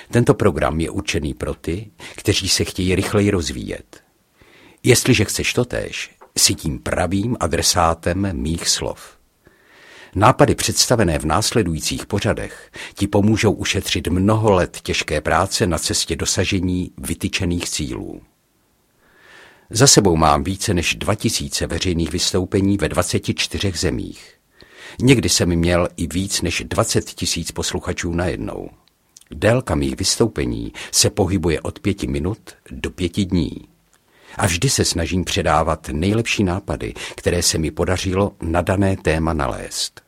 Tento program je určený pro ty, kteří se chtějí rychleji rozvíjet. Jestliže chceš totéž, jsi tím pravým adresátem mých slov. Nápady představené v následujících pořadech ti pomůžou ušetřit mnoho let těžké práce na cestě dosažení vytyčených cílů. Za sebou mám více než 2000 veřejných vystoupení ve 24 zemích. Někdy jsem měl i víc než 20 000 posluchačů najednou. Délka mých vystoupení se pohybuje od 5 minut do 5 dní. A vždy se snažím předávat nejlepší nápady, které se mi podařilo na dané téma nalézt.